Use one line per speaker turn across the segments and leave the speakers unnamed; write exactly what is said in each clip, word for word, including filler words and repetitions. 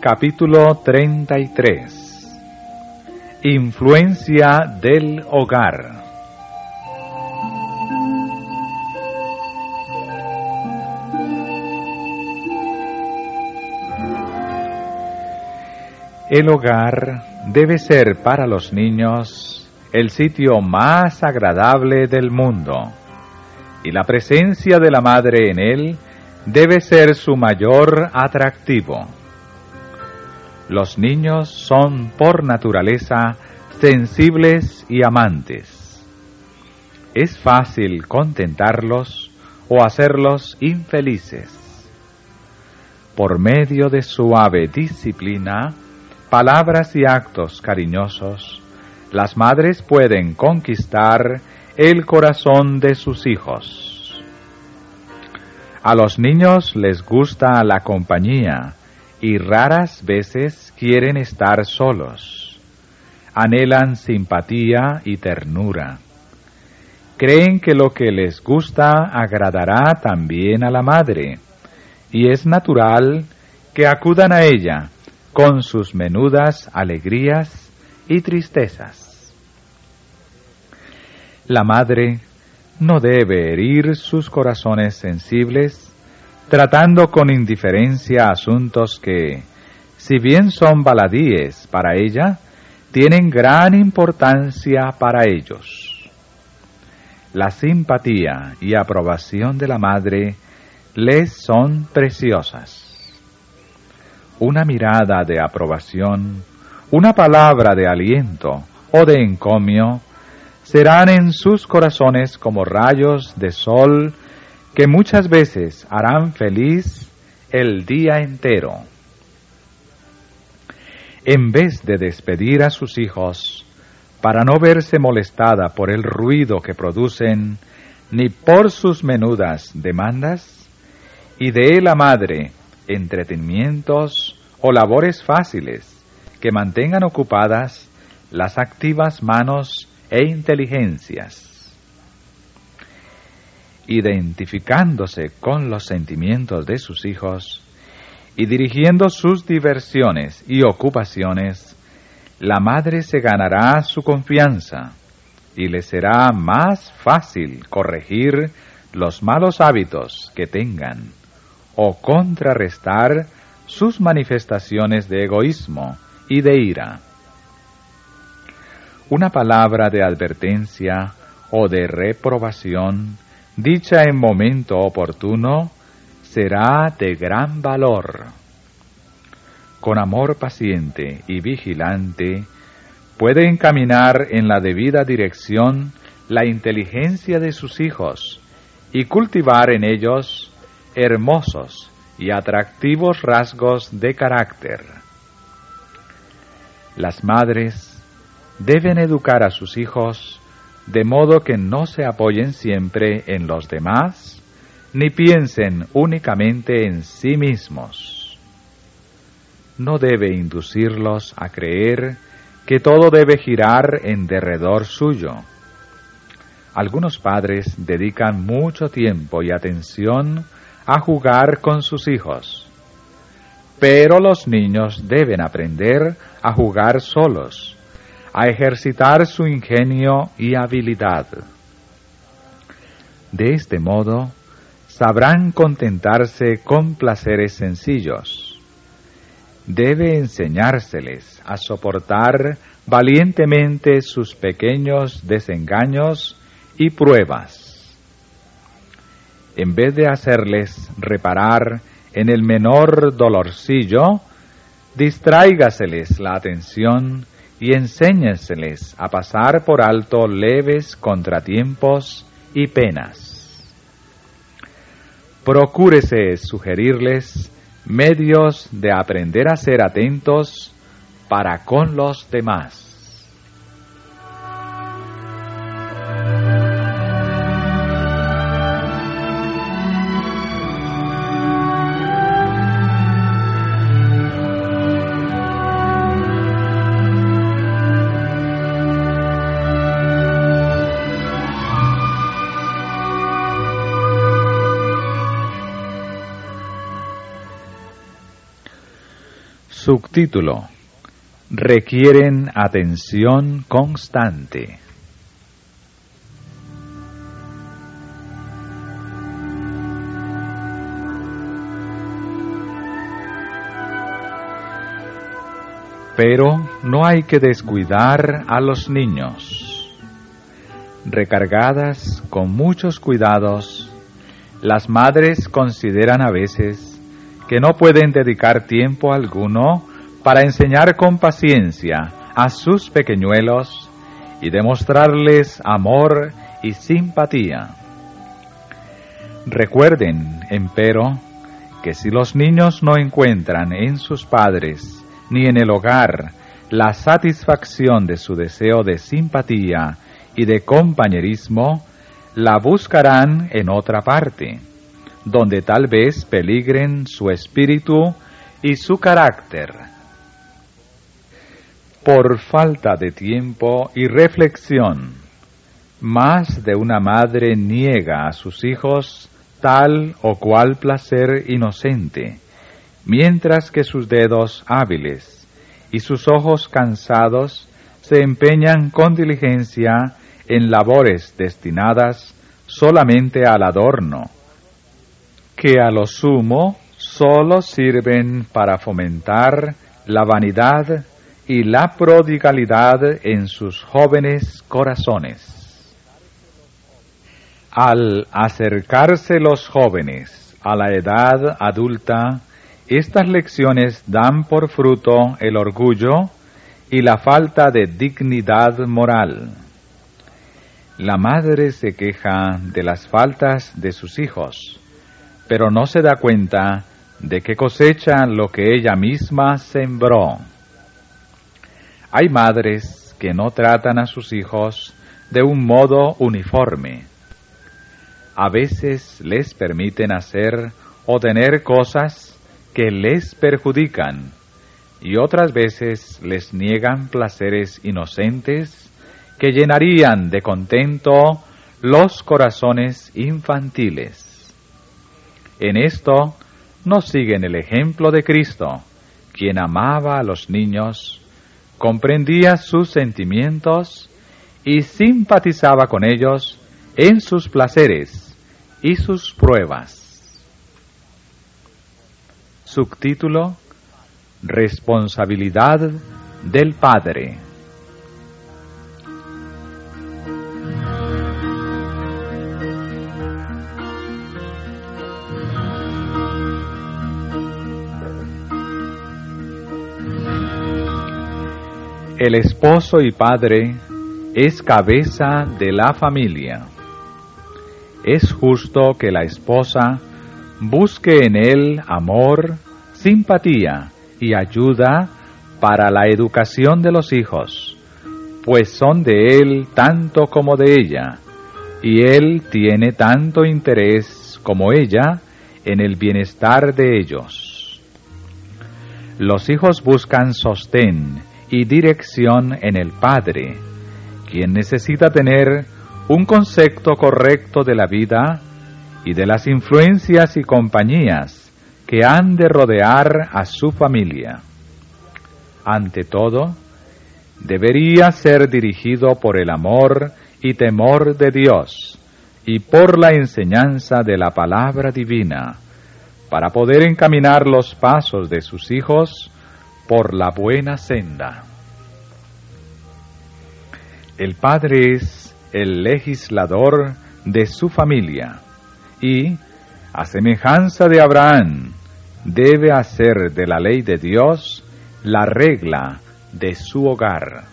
Capítulo treinta y tres. Influencia del hogar. El hogar debe ser para los niños el sitio más agradable del mundo, y la presencia de la madre en él debe ser su mayor atractivo. Los niños son por naturaleza sensibles y amantes. Es fácil contentarlos o hacerlos infelices. Por medio de suave disciplina, palabras y actos cariñosos, las madres pueden conquistar el corazón de sus hijos. A los niños les gusta la compañía y raras veces quieren estar solos. Anhelan simpatía y ternura. Creen que lo que les gusta agradará también a la madre, y es natural que acudan a ella con sus menudas alegrías y tristezas. La madre no debe herir sus corazones sensibles tratando con indiferencia asuntos que, si bien son baladíes para ella, tienen gran importancia para ellos. La simpatía y aprobación de la madre les son preciosas. Una mirada de aprobación, una palabra de aliento o de encomio serán en sus corazones como rayos de sol que muchas veces harán feliz el día entero. En vez de despedir a sus hijos para no verse molestada por el ruido que producen ni por sus menudas demandas, y de la madre entretenimientos o labores fáciles que mantengan ocupadas las activas manos e inteligencias. Identificándose con los sentimientos de sus hijos y dirigiendo sus diversiones y ocupaciones, la madre se ganará su confianza y le será más fácil corregir los malos hábitos que tengan o contrarrestar sus manifestaciones de egoísmo y de ira. Una palabra de advertencia o de reprobación dicha en momento oportuno, será de gran valor. Con amor paciente y vigilante, puede encaminar en la debida dirección la inteligencia de sus hijos y cultivar en ellos hermosos y atractivos rasgos de carácter. Las madres deben educar a sus hijos de modo que no se apoyen siempre en los demás, ni piensen únicamente en sí mismos. No debe inducirlos a creer que todo debe girar en derredor suyo. Algunos padres dedican mucho tiempo y atención a jugar con sus hijos, pero los niños deben aprender a jugar solos, a ejercitar su ingenio y habilidad. De este modo, sabrán contentarse con placeres sencillos. Debe enseñárseles a soportar valientemente sus pequeños desengaños y pruebas. En vez de hacerles reparar en el menor dolorcillo, distráigaseles la atención y enséñenseles a pasar por alto leves contratiempos y penas. Procúrese sugerirles medios de aprender a ser atentos para con los demás. Subtítulo: Requieren atención constante. Pero no hay que descuidar a los niños. Recargadas con muchos cuidados, las madres consideran a veces que no pueden dedicar tiempo alguno para enseñar con paciencia a sus pequeñuelos y demostrarles amor y simpatía. Recuerden, empero, que si los niños no encuentran en sus padres ni en el hogar la satisfacción de su deseo de simpatía y de compañerismo, la buscarán en otra parte, donde tal vez peligren su espíritu y su carácter. Por falta de tiempo y reflexión, más de una madre niega a sus hijos tal o cual placer inocente, mientras que sus dedos hábiles y sus ojos cansados se empeñan con diligencia en labores destinadas solamente al adorno, que a lo sumo sólo sirven para fomentar la vanidad y la prodigalidad en sus jóvenes corazones. Al acercarse los jóvenes a la edad adulta, estas lecciones dan por fruto el orgullo y la falta de dignidad moral. La madre se queja de las faltas de sus hijos, pero no se da cuenta de que cosecha lo que ella misma sembró. Hay madres que no tratan a sus hijos de un modo uniforme. A veces les permiten hacer o tener cosas que les perjudican, y otras veces les niegan placeres inocentes que llenarían de contento los corazones infantiles. En esto no siguen el ejemplo de Cristo, quien amaba a los niños, comprendía sus sentimientos y simpatizaba con ellos en sus placeres y sus pruebas. Subtítulo: Responsabilidad del Padre. El esposo y padre es cabeza de la familia. Es justo que la esposa busque en él amor, simpatía y ayuda para la educación de los hijos, pues son de él tanto como de ella, y él tiene tanto interés como ella en el bienestar de ellos. Los hijos buscan sostén y dirección en el padre, quien necesita tener un concepto correcto de la vida y de las influencias y compañías que han de rodear a su familia. Ante todo, debería ser dirigido por el amor y temor de Dios y por la enseñanza de la palabra divina, para poder encaminar los pasos de sus hijos por la buena senda. El padre es el legislador de su familia y, a semejanza de Abraham, debe hacer de la ley de Dios la regla de su hogar.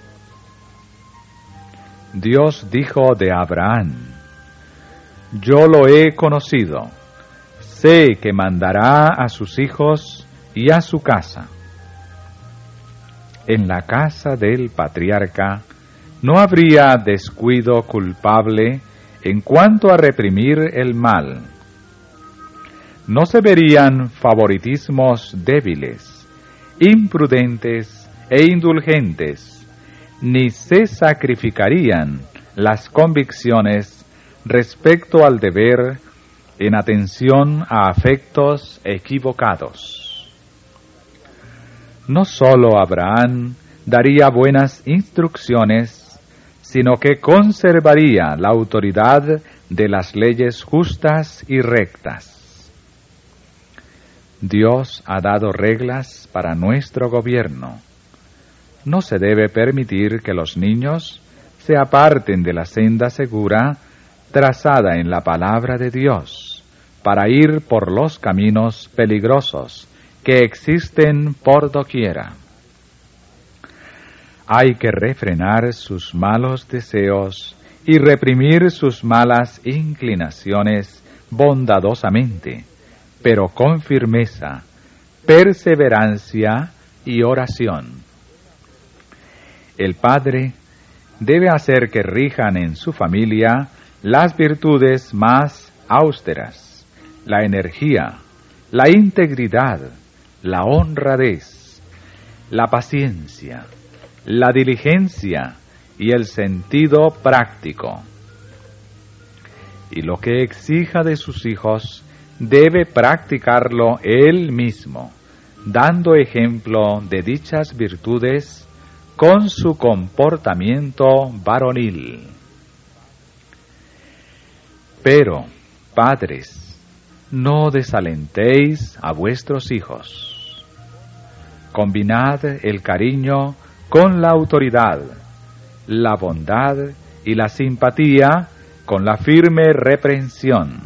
Dios dijo de Abraham: Yo lo he conocido, sé que mandará a sus hijos y a su casa. En la casa del patriarca no habría descuido culpable en cuanto a reprimir el mal. No se verían favoritismos débiles, imprudentes e indulgentes, ni se sacrificarían las convicciones respecto al deber en atención a afectos equivocados. no sólo Abraham daría buenas instrucciones, sino que conservaría la autoridad de las leyes justas y rectas. Dios ha dado reglas para nuestro gobierno. No se debe permitir que los niños se aparten de la senda segura trazada en la palabra de Dios para ir por los caminos peligrosos que existen por doquiera. Hay que refrenar sus malos deseos y reprimir sus malas inclinaciones bondadosamente, pero con firmeza, perseverancia y oración. El padre debe hacer que rijan en su familia las virtudes más austeras, la energía, la integridad, la honradez, la paciencia, la diligencia y el sentido práctico. Y lo que exija de sus hijos debe practicarlo él mismo, dando ejemplo de dichas virtudes con su comportamiento varonil. Pero, padres, no desalentéis a vuestros hijos. Combinad el cariño con la autoridad, la bondad y la simpatía con la firme reprensión.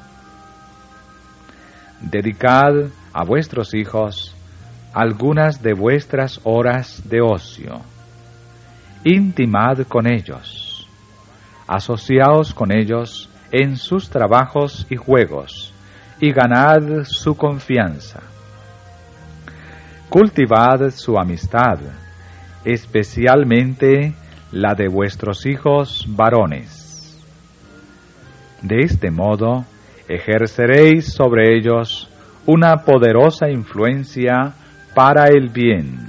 Dedicad a vuestros hijos algunas de vuestras horas de ocio. Intimad con ellos. Asociaos con ellos en sus trabajos y juegos, y ganad su confianza. Cultivad su amistad, especialmente la de vuestros hijos varones. De este modo, ejerceréis sobre ellos una poderosa influencia para el bien.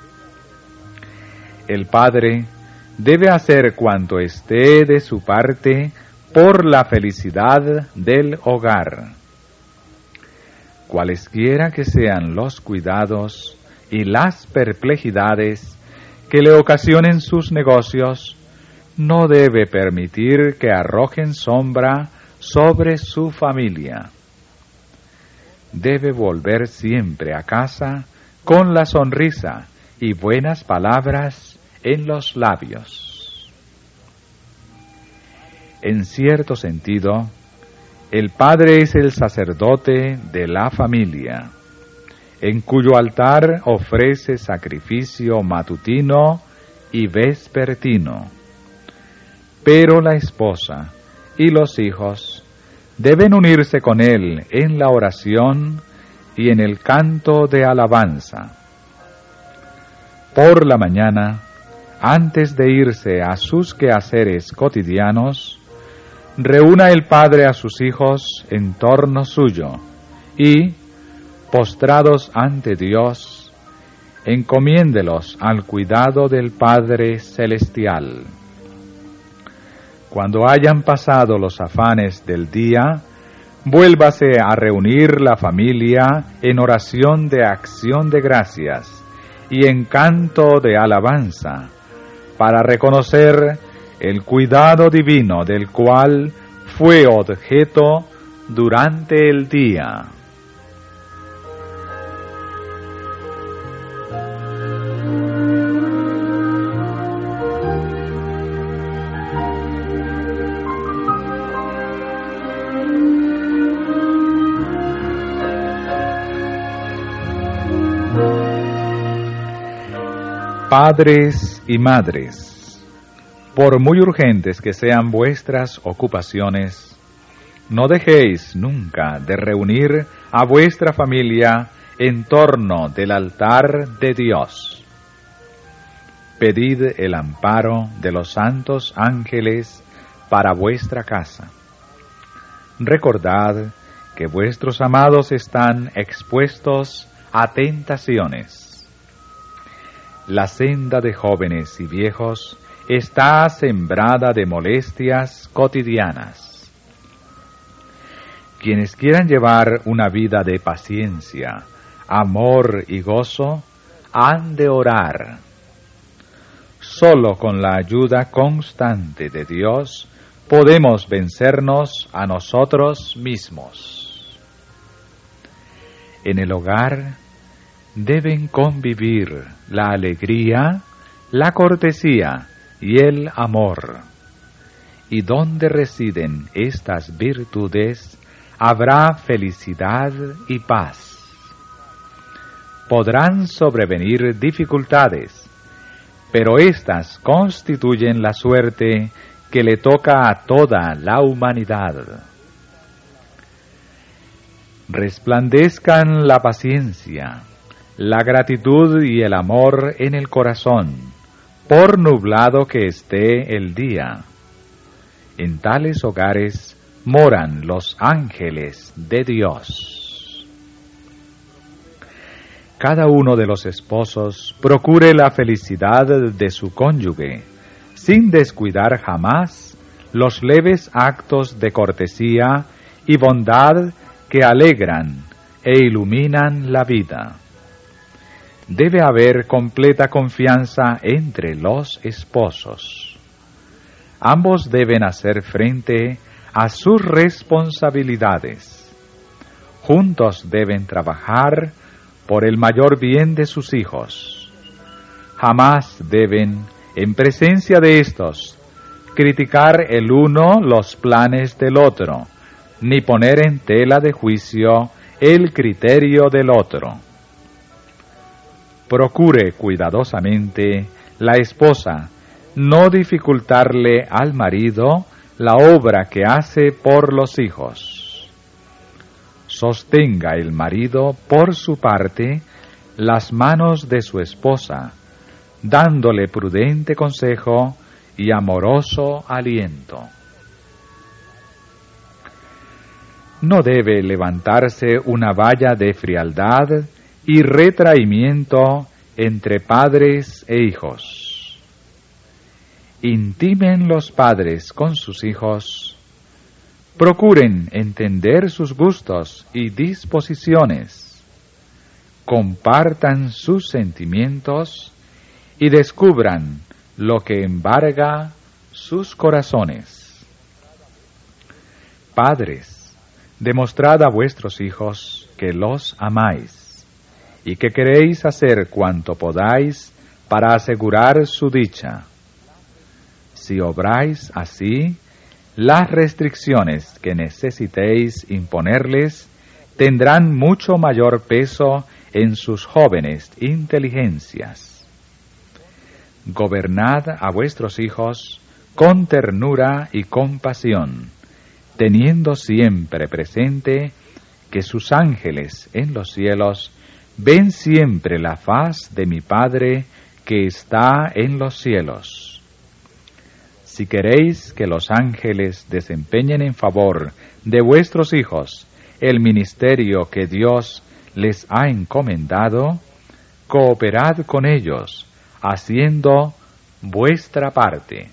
El padre debe hacer cuanto esté de su parte por la felicidad del hogar. Cualesquiera que sean los cuidados y las perplejidades que le ocasionen sus negocios, no debe permitir que arrojen sombra sobre su familia. Debe volver siempre a casa con la sonrisa y buenas palabras en los labios. En cierto sentido, el padre es el sacerdote de la familia, en cuyo altar ofrece sacrificio matutino y vespertino. Pero la esposa y los hijos deben unirse con él en la oración y en el canto de alabanza. Por la mañana, antes de irse a sus quehaceres cotidianos, reúna el padre a sus hijos en torno suyo y, postrados ante Dios, encomiéndelos al cuidado del Padre Celestial. Cuando hayan pasado los afanes del día, vuélvase a reunir la familia en oración de acción de gracias y en canto de alabanza, para reconocer el cuidado divino del cual fue objeto durante el día. Padres y madres, por muy urgentes que sean vuestras ocupaciones, no dejéis nunca de reunir a vuestra familia en torno del altar de Dios. Pedid el amparo de los santos ángeles para vuestra casa. Recordad que vuestros amados están expuestos a tentaciones. La senda de jóvenes y viejos está sembrada de molestias cotidianas. Quienes quieran llevar una vida de paciencia, amor y gozo, han de orar. Solo con la ayuda constante de Dios podemos vencernos a nosotros mismos. En el hogar deben convivir la alegría, la cortesía y el amor. Y donde residen estas virtudes, habrá felicidad y paz. Podrán sobrevenir dificultades, pero éstas constituyen la suerte que le toca a toda la humanidad. Resplandezcan la paciencia, la gratitud y el amor en el corazón, por nublado que esté el día. En tales hogares moran los ángeles de Dios. Cada uno de los esposos procure la felicidad de su cónyuge, sin descuidar jamás los leves actos de cortesía y bondad que alegran e iluminan la vida. Debe haber completa confianza entre los esposos. Ambos deben hacer frente a sus responsabilidades. Juntos deben trabajar por el mayor bien de sus hijos. Jamás deben, en presencia de estos, criticar el uno los planes del otro, ni poner en tela de juicio el criterio del otro. Procure cuidadosamente la esposa no dificultarle al marido la obra que hace por los hijos. Sostenga el marido, por su parte, las manos de su esposa, dándole prudente consejo y amoroso aliento. No debe levantarse una valla de frialdad y retraimiento entre padres e hijos. Intimen los padres con sus hijos, procuren entender sus gustos y disposiciones, compartan sus sentimientos y descubran lo que embarga sus corazones. Padres, demostrad a vuestros hijos que los amáis y que queréis hacer cuanto podáis para asegurar su dicha. Si obráis así, las restricciones que necesitéis imponerles tendrán mucho mayor peso en sus jóvenes inteligencias. Gobernad a vuestros hijos con ternura y compasión, teniendo siempre presente que sus ángeles en los cielos ven siempre la faz de mi Padre que está en los cielos. Si queréis que los ángeles desempeñen en favor de vuestros hijos el ministerio que Dios les ha encomendado, cooperad con ellos, haciendo vuestra parte.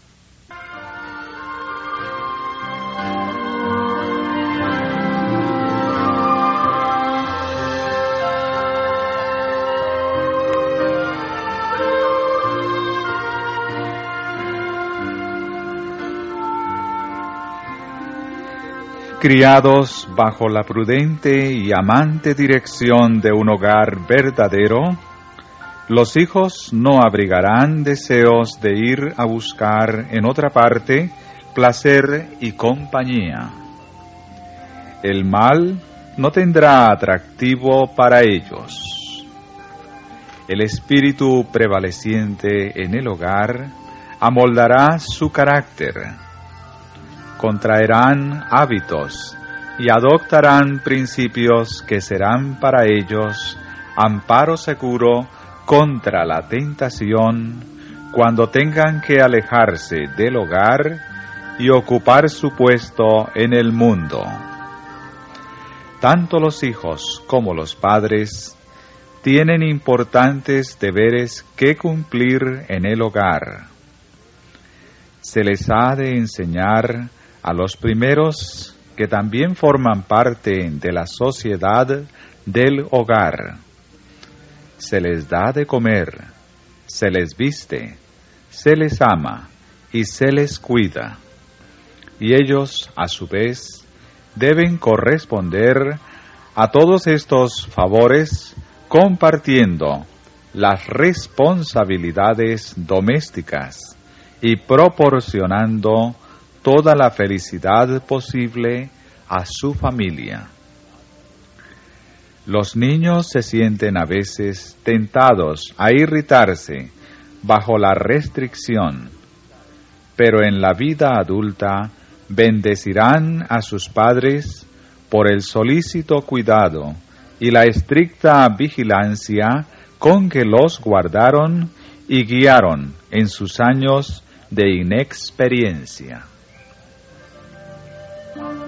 Criados bajo la prudente y amante dirección de un hogar verdadero, los hijos no abrigarán deseos de ir a buscar en otra parte placer y compañía. El mal no tendrá atractivo para ellos. El espíritu prevaleciente en el hogar amoldará su carácter. Contraerán hábitos y adoptarán principios que serán para ellos amparo seguro contra la tentación cuando tengan que alejarse del hogar y ocupar su puesto en el mundo. Tanto los hijos como los padres tienen importantes deberes que cumplir en el hogar. Se les ha de enseñar a los primeros que también forman parte de la sociedad del hogar. se les da de comer, se les viste, se les ama y se les cuida. Y ellos, a su vez, deben corresponder a todos estos favores compartiendo las responsabilidades domésticas y proporcionando toda la felicidad posible a su familia. Los niños se sienten a veces tentados a irritarse bajo la restricción, pero en la vida adulta bendecirán a sus padres por el solícito cuidado y la estricta vigilancia con que los guardaron y guiaron en sus años de inexperiencia.